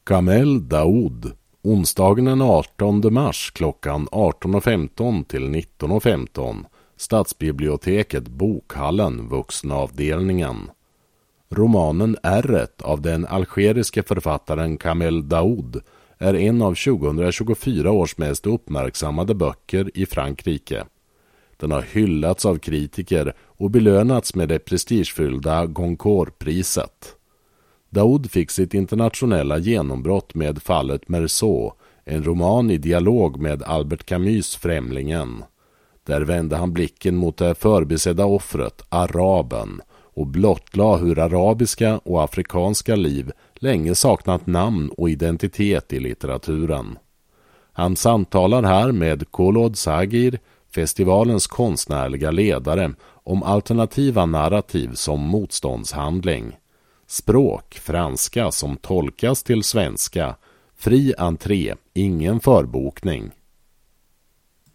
Kamel Daoud, onsdagen den 18 mars klockan 18.15 till 19.15, Stadsbiblioteket, Bokhallen, vuxenavdelningen. Romanen Ärret av den algeriske författaren Kamel Daoud är en av 2024 års mest uppmärksammade böcker i Frankrike. Den har hyllats av kritiker och belönats med det prestigefyllda Goncourt-priset. Daoud fick sitt internationella genombrott med Fallet Meursault, en roman i dialog med Albert Camus' Främlingen. Där vände han blicken mot det förbisedda offret, araben, och blottlade hur arabiska och afrikanska liv länge saknat namn och identitet i litteraturen. Han samtalar här med Kolod Sagir, festivalens konstnärliga ledare, om alternativa narrativ som motståndshandling. Språk, franska som tolkas till svenska, fri entré, ingen förbokning.